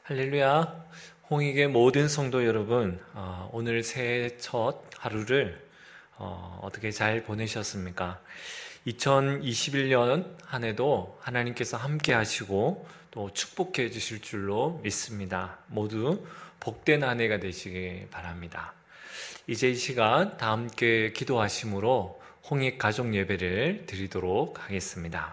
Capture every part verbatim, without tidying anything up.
할렐루야. 홍익의 모든 성도 여러분, 어, 오늘 새해 첫 하루를 어, 어떻게 잘 보내셨습니까? 이천이십일 년 한 해도 하나님께서 함께 하시고 또 축복해 주실 줄로 믿습니다. 모두 복된 한 해가 되시기 바랍니다. 이제 이 시간 다 함께 기도하심으로 홍익 가족 예배를 드리도록 하겠습니다.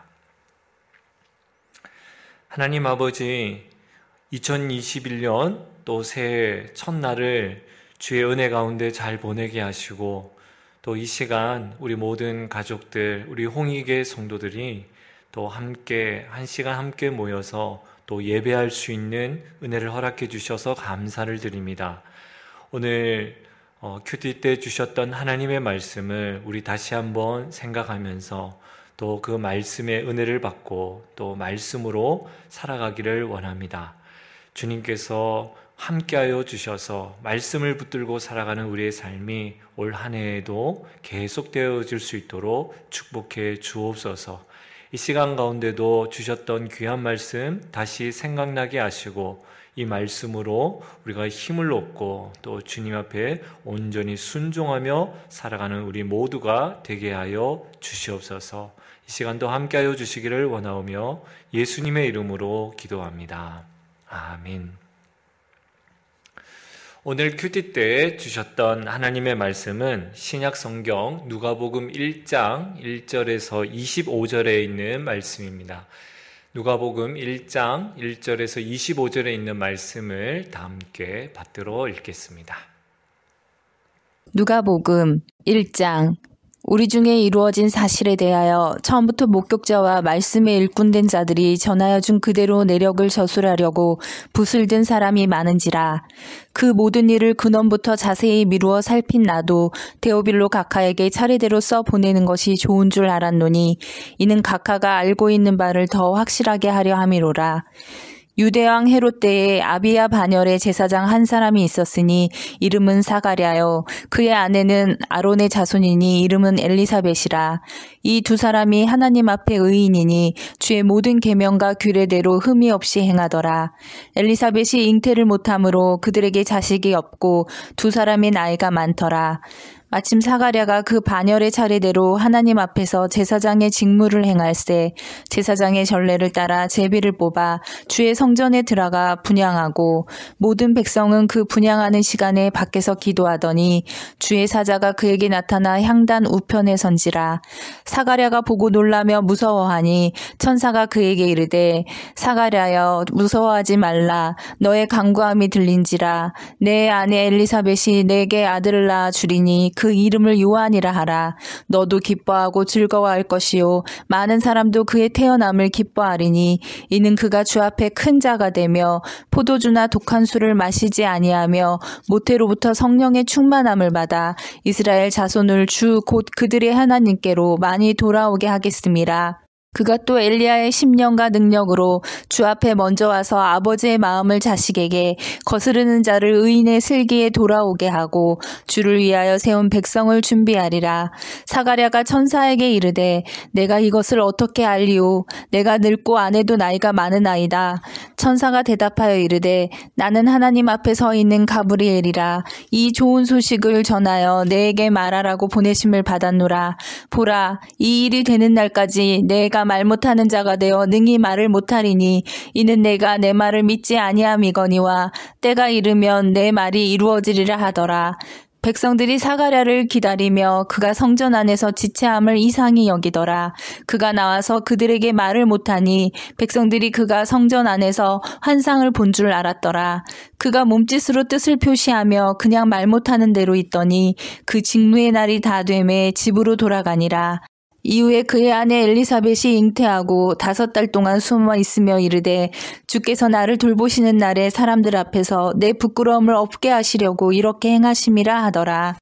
하나님 아버지, 이천이십일 년 또 새해 첫날을 주의 은혜 가운데 잘 보내게 하시고 또 이 시간 우리 모든 가족들, 우리 홍익의 성도들이 또 함께 한 시간 함께 모여서 또 예배할 수 있는 은혜를 허락해 주셔서 감사를 드립니다. 오늘 어, 큐티 때 주셨던 하나님의 말씀을 우리 다시 한번 생각하면서 또 그 말씀의 은혜를 받고 또 말씀으로 살아가기를 원합니다. 주님께서 함께하여 주셔서 말씀을 붙들고 살아가는 우리의 삶이 올 한 해에도 계속되어질 수 있도록 축복해 주옵소서. 이 시간 가운데도 주셨던 귀한 말씀 다시 생각나게 하시고 이 말씀으로 우리가 힘을 얻고 또 주님 앞에 온전히 순종하며 살아가는 우리 모두가 되게 하여 주시옵소서. 이 시간도 함께하여 주시기를 원하오며 예수님의 이름으로 기도합니다. 아멘. 오늘 큐티 때 주셨던 하나님의 말씀은 신약 성경 누가복음 일 장 일 절에서 이십오 절에 있는 말씀입니다. 누가복음 일 장 일 절에서 이십오 절에 있는 말씀을 다 함께 받들어 읽겠습니다. 누가복음 일 장. 우리 중에 이루어진 사실에 대하여 처음부터 목격자와 말씀에 일꾼된 자들이 전하여 준 그대로 내력을 저술하려고 붓을 든 사람이 많은지라. 그 모든 일을 근원부터 자세히 미루어 살핀 나도 데오빌로 각하에게 차례대로 써 보내는 것이 좋은 줄 알았노니 이는 각하가 알고 있는 바를 더 확실하게 하려 함이로라. 유대왕 헤롯 때에 아비야 반열의 제사장 한 사람이 있었으니 이름은 사가랴요. 그의 아내는 아론의 자손이니 이름은 엘리사벳이라. 이 두 사람이 하나님 앞에 의인이니 주의 모든 계명과 규례대로 흠이 없이 행하더라. 엘리사벳이 잉태를 못함으로 그들에게 자식이 없고 두 사람의 나이가 많더라. 마침 사가랴가 그 반열의 차례대로 하나님 앞에서 제사장의 직무를 행할세 제사장의 전례를 따라 제비를 뽑아 주의 성전에 들어가 분향하고 모든 백성은 그 분향하는 시간에 밖에서 기도하더니 주의 사자가 그에게 나타나 향단 우편에 선지라. 사가랴가 보고 놀라며 무서워하니 천사가 그에게 이르되 사가랴여 무서워하지 말라. 너의 간구함이 들린지라. 내 아내 엘리사벳이 내게 아들을 낳아 주리니 그 이름을 요한이라 하라. 너도 기뻐하고 즐거워할 것이요 많은 사람도 그의 태어남을 기뻐하리니 이는 그가 주 앞에 큰 자가 되며 포도주나 독한 술을 마시지 아니하며 모태로부터 성령의 충만함을 받아 이스라엘 자손을 주 곧 그들의 하나님께로 많이 돌아오게 하겠음이라. 그가 또 엘리야의 심령과 능력으로 주 앞에 먼저 와서 아버지의 마음을 자식에게 거스르는 자를 의인의 슬기에 돌아오게 하고 주를 위하여 세운 백성을 준비하리라. 사가랴가 천사에게 이르되 내가 이것을 어떻게 알리오? 내가 늙고 아내도 나이가 많은 아이다. 천사가 대답하여 이르되 나는 하나님 앞에 서 있는 가브리엘이라. 이 좋은 소식을 전하여 내게 말하라고 보내심을 받았노라. 보라, 이 일이 되는 날까지 내가 말 못하는 자가 되어 능히 말을 못하리니 이는 내가 내 말을 믿지 아니함이거니와 때가 이르면 내 말이 이루어지리라 하더라. 백성들이 사가랴를 기다리며 그가 성전 안에서 지체함을 이상히 여기더라. 그가 나와서 그들에게 말을 못하니 백성들이 그가 성전 안에서 환상을 본 줄 알았더라. 그가 몸짓으로 뜻을 표시하며 그냥 말 못하는 대로 있더니 그 직무의 날이 다 되매 집으로 돌아가니라. 이후에 그의 아내 엘리사벳이 잉태하고 다섯 달 동안 숨어 있으며 이르되 주께서 나를 돌보시는 날에 사람들 앞에서 내 부끄러움을 없게 하시려고 이렇게 행하심이라 하더라.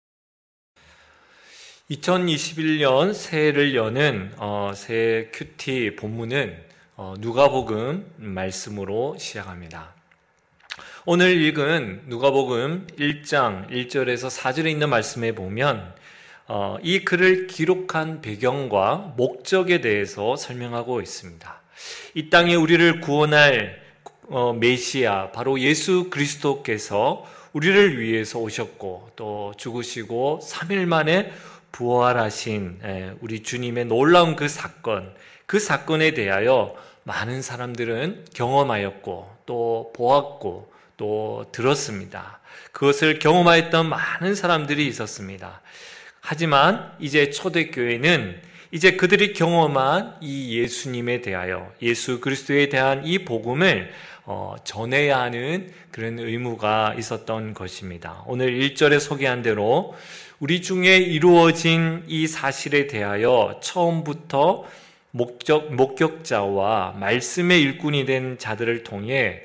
이천이십일 년 새해를 여는 어, 새해 큐티 본문은 어, 누가복음 말씀으로 시작합니다. 오늘 읽은 누가복음 일 장 일 절에서 사 절에 있는 말씀에 보면 어, 이 글을 기록한 배경과 목적에 대해서 설명하고 있습니다. 이 땅에 우리를 구원할 메시아 바로 예수 그리스도께서 우리를 위해서 오셨고 또 죽으시고 삼 일 만에 부활하신 우리 주님의 놀라운 그 사건, 그 사건에 대하여 많은 사람들은 경험하였고 또 보았고 또 들었습니다. 그것을 경험하였던 많은 사람들이 있었습니다. 하지만 이제 초대교회는 이제 그들이 경험한 이 예수님에 대하여, 예수 그리스도에 대한 이 복음을 어, 전해야 하는 그런 의무가 있었던 것입니다. 오늘 일 절에 소개한 대로 우리 중에 이루어진 이 사실에 대하여 처음부터 목적, 목격자와 말씀의 일꾼이 된 자들을 통해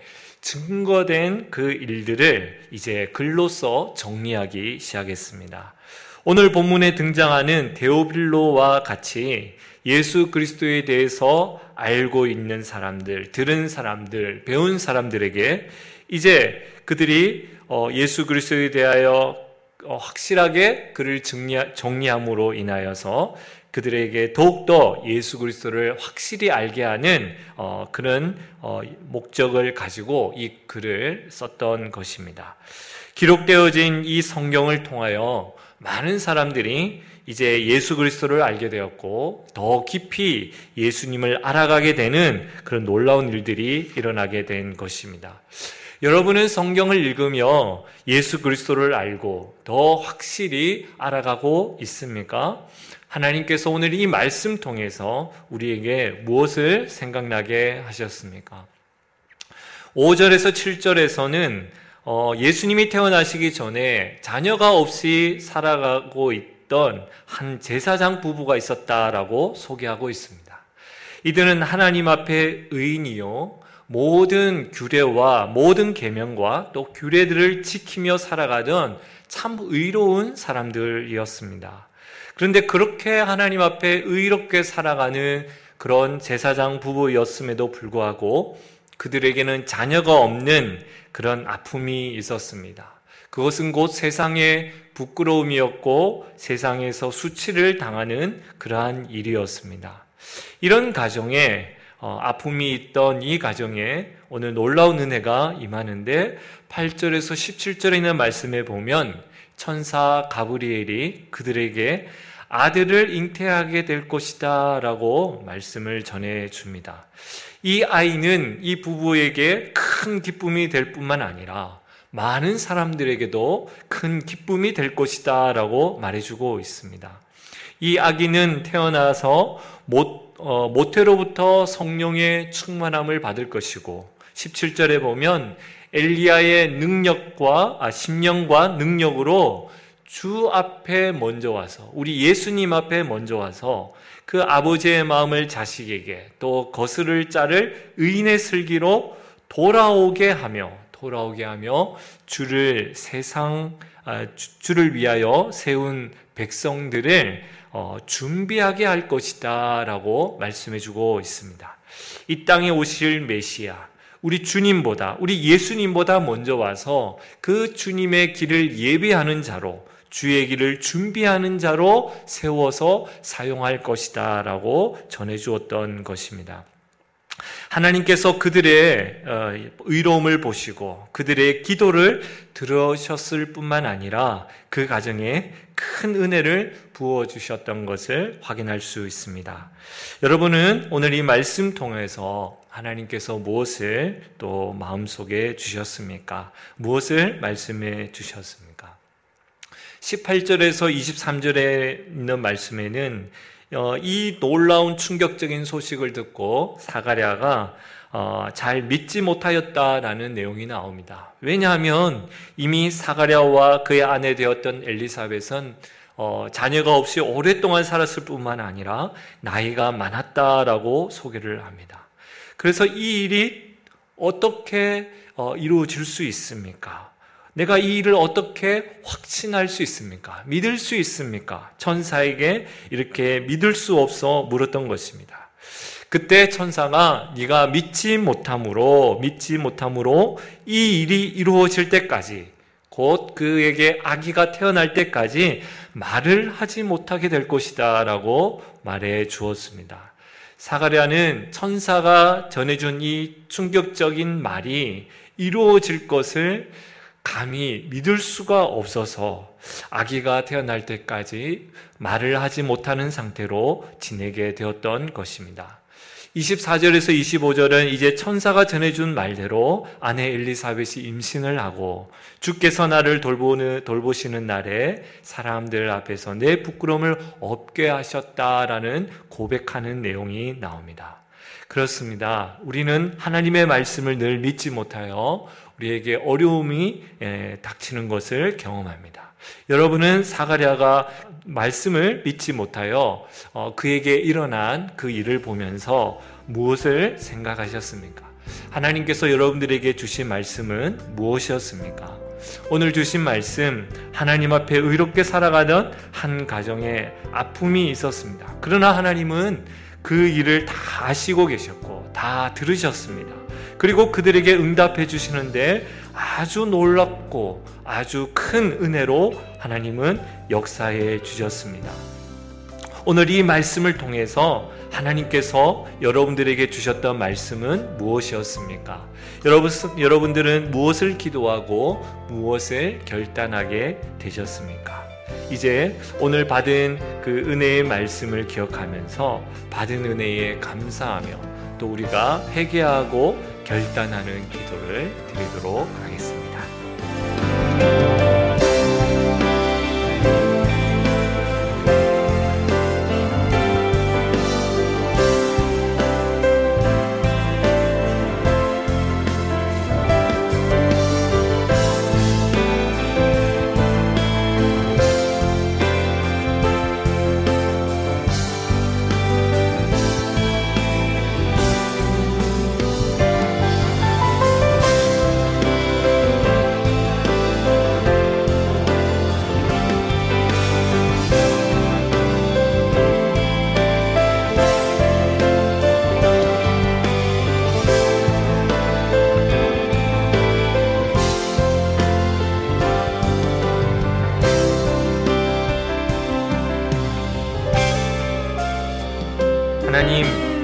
증거된 그 일들을 이제 글로써 정리하기 시작했습니다. 오늘 본문에 등장하는 데오빌로와 같이 예수 그리스도에 대해서 알고 있는 사람들, 들은 사람들, 배운 사람들에게 이제 그들이 예수 그리스도에 대하여 확실하게 그를 정리함으로 인하여서 그들에게 더욱더 예수 그리스도를 확실히 알게 하는 그런 목적을 가지고 이 글을 썼던 것입니다. 기록되어진 이 성경을 통하여 많은 사람들이 이제 예수 그리스도를 알게 되었고 더 깊이 예수님을 알아가게 되는 그런 놀라운 일들이 일어나게 된 것입니다. 여러분은 성경을 읽으며 예수 그리스도를 알고 더 확실히 알아가고 있습니까? 하나님께서 오늘 이 말씀 통해서 우리에게 무엇을 생각나게 하셨습니까? 오 절에서 칠 절에서는 어, 예수님이 태어나시기 전에 자녀가 없이 살아가고 있던 한 제사장 부부가 있었다라고 소개하고 있습니다. 이들은 하나님 앞에 의인이요 모든 규례와 모든 계명과 또 규례들을 지키며 살아가던 참 의로운 사람들이었습니다. 그런데 그렇게 하나님 앞에 의롭게 살아가는 그런 제사장 부부였음에도 불구하고 그들에게는 자녀가 없는 그런 아픔이 있었습니다. 그것은 곧 세상의 부끄러움이었고 세상에서 수치를 당하는 그러한 일이었습니다. 이런 가정에 어, 아픔이 있던 이 가정에 오늘 놀라운 은혜가 임하는데 팔 절에서 십칠 절에 있는 말씀에 보면 천사 가브리엘이 그들에게 아들을 잉태하게 될 것이다 라고 말씀을 전해줍니다. 이 아이는 이 부부에게 큰 기쁨이 될 뿐만 아니라 많은 사람들에게도 큰 기쁨이 될 것이다 라고 말해주고 있습니다. 이 아기는 태어나서 못, 어, 모태로부터 성령의 충만함을 받을 것이고 십칠 절에 보면 엘리야의 능력과 아, 심령과 능력으로 주 앞에 먼저 와서 우리 예수님 앞에 먼저 와서 그 아버지의 마음을 자식에게 또 거스를 자를 의인의 슬기로 돌아오게 하며 돌아오게 하며 주를 세상 아, 주를 위하여 세운 백성들을 어, 준비하게 할 것이다 라고 말씀해주고 있습니다. 이 땅에 오실 메시아 우리 주님보다 우리 예수님보다 먼저 와서 그 주님의 길을 예비하는 자로 주의 길을 준비하는 자로 세워서 사용할 것이다 라고 전해주었던 것입니다. 하나님께서 그들의 의로움을 보시고 그들의 기도를 들으셨을 뿐만 아니라 그 가정에 큰 은혜를 부어주셨던 것을 확인할 수 있습니다. 여러분은 오늘 이 말씀 통해서 하나님께서 무엇을 또 마음속에 주셨습니까? 무엇을 말씀해 주셨습니까? 십팔 절에서 이십삼 절에 있는 말씀에는 이 놀라운 충격적인 소식을 듣고 사가랴가 잘 믿지 못하였다라는 내용이 나옵니다. 왜냐하면 이미 사가랴와 그의 아내 되었던 엘리사벳은 자녀가 없이 오랫동안 살았을 뿐만 아니라 나이가 많았다라고 소개를 합니다. 그래서 이 일이 어떻게 이루어질 수 있습니까? 내가 이 일을 어떻게 확신할 수 있습니까? 믿을 수 있습니까? 천사에게 이렇게 믿을 수 없어 물었던 것입니다. 그때 천사가 네가 믿지 못함으로 믿지 못함으로 이 일이 이루어질 때까지 곧 그에게 아기가 태어날 때까지 말을 하지 못하게 될 것이다 라고 말해 주었습니다. 사가랴는 천사가 전해준 이 충격적인 말이 이루어질 것을 감히 믿을 수가 없어서 아기가 태어날 때까지 말을 하지 못하는 상태로 지내게 되었던 것입니다. 이십사 절에서 이십오 절은 이제 천사가 전해준 말대로 아내 엘리사벳이 임신을 하고 주께서 나를 돌보는, 돌보시는 날에 사람들 앞에서 내 부끄러움을 없게 하셨다라는 고백하는 내용이 나옵니다. 그렇습니다. 우리는 하나님의 말씀을 늘 믿지 못하여 우리에게 어려움이 닥치는 것을 경험합니다. 여러분은 사가랴가 말씀을 믿지 못하여 그에게 일어난 그 일을 보면서 무엇을 생각하셨습니까? 하나님께서 여러분들에게 주신 말씀은 무엇이었습니까? 오늘 주신 말씀, 하나님 앞에 의롭게 살아가던 한 가정에 아픔이 있었습니다. 그러나 하나님은 그 일을 다 아시고 계셨고 다 들으셨습니다. 그리고 그들에게 응답해 주시는데 아주 놀랍고 아주 큰 은혜로 하나님은 역사해 주셨습니다. 오늘 이 말씀을 통해서 하나님께서 여러분들에게 주셨던 말씀은 무엇이었습니까? 여러분, 여러분들은 무엇을 기도하고 무엇을 결단하게 되셨습니까? 이제 오늘 받은 그 은혜의 말씀을 기억하면서 받은 은혜에 감사하며 또 우리가 회개하고 결단하는 기도를 드리도록 하겠습니다. 하나님,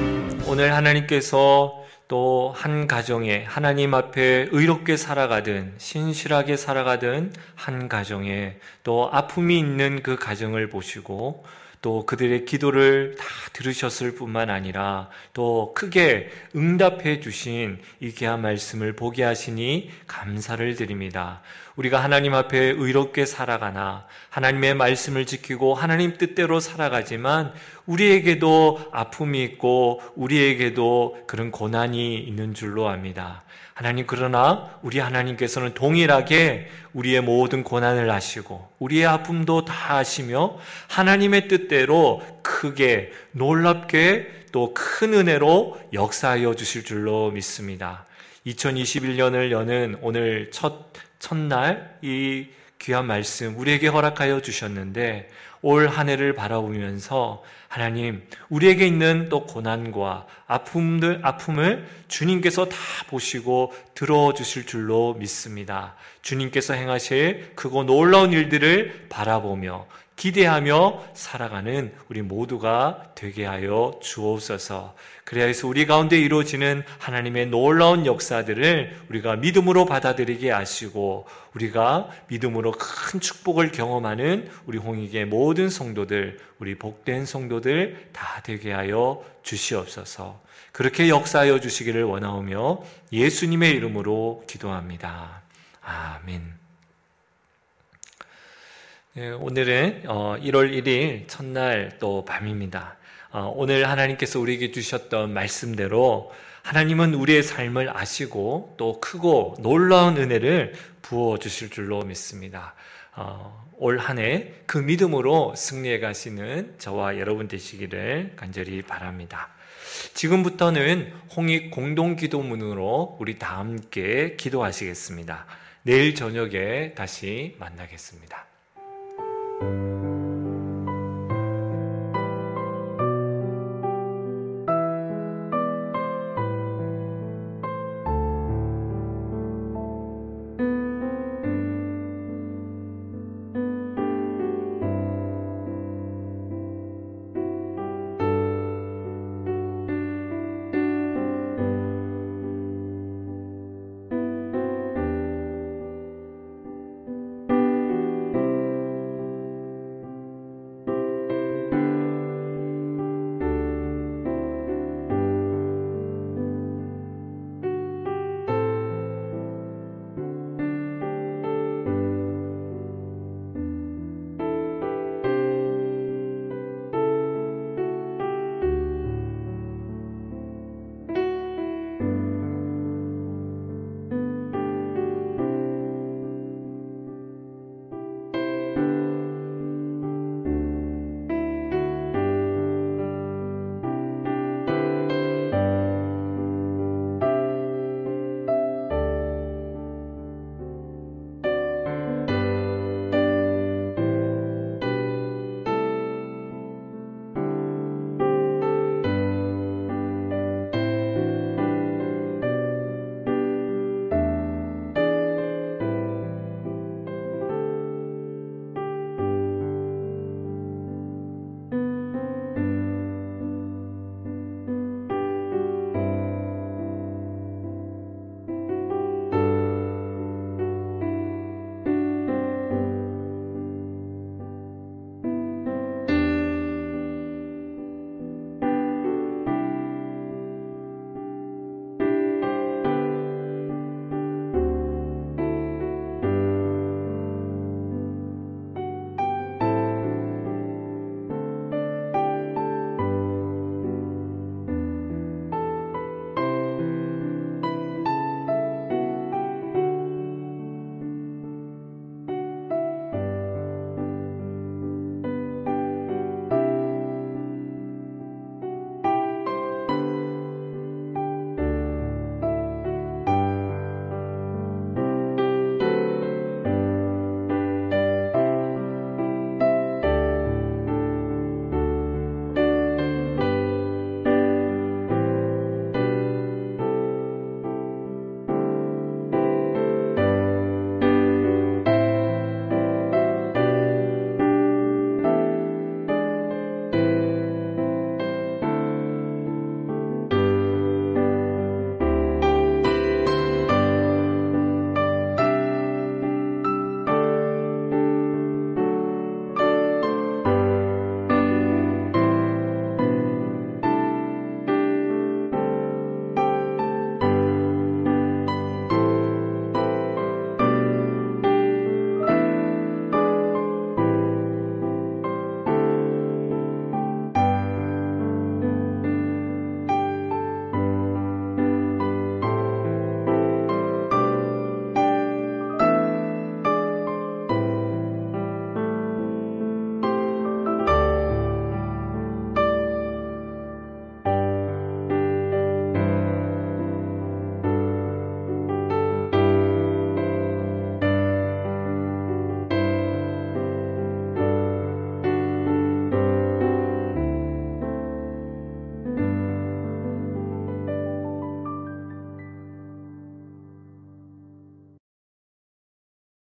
오늘 하나님께서 또 한 가정에 하나님 앞에 의롭게 살아가든 신실하게 살아가든 한 가정에 또 아픔이 있는 그 가정을 보시고 또 그들의 기도를 다 들으셨을 뿐만 아니라 또 크게 응답해 주신 이 귀한 말씀을 보게 하시니 감사를 드립니다. 우리가 하나님 앞에 의롭게 살아가나 하나님의 말씀을 지키고 하나님 뜻대로 살아가지만 우리에게도 아픔이 있고 우리에게도 그런 고난이 있는 줄로 압니다. 하나님, 그러나 우리 하나님께서는 동일하게 우리의 모든 고난을 아시고 우리의 아픔도 다 아시며 하나님의 뜻대로 크게 놀랍게 또 큰 은혜로 역사하여 주실 줄로 믿습니다. 이천이십일 년을 여는 오늘 첫 첫날 이 귀한 말씀 우리에게 허락하여 주셨는데 올 한 해를 바라보면서 하나님, 우리에게 있는 또 고난과 아픔들, 아픔을 주님께서 다 보시고 들어주실 줄로 믿습니다. 주님께서 행하실 크고 놀라운 일들을 바라보며 기대하며 살아가는 우리 모두가 되게 하여 주옵소서. 그래야 해서 우리 가운데 이루어지는 하나님의 놀라운 역사들을 우리가 믿음으로 받아들이게 하시고 우리가 믿음으로 큰 축복을 경험하는 우리 홍익의 모든 성도들, 우리 복된 성도들 다 되게 하여 주시옵소서. 그렇게 역사하여 주시기를 원하오며 예수님의 이름으로 기도합니다. 아멘. 네, 오늘은 일월 일일 첫날 또 밤입니다. 오늘 하나님께서 우리에게 주셨던 말씀대로 하나님은 우리의 삶을 아시고 또 크고 놀라운 은혜를 부어주실 줄로 믿습니다. 올 한 해 그 믿음으로 승리해 가시는 저와 여러분 되시기를 간절히 바랍니다. 지금부터는 홍익 공동기도문으로 우리 다 함께 기도하시겠습니다. 내일 저녁에 다시 만나겠습니다.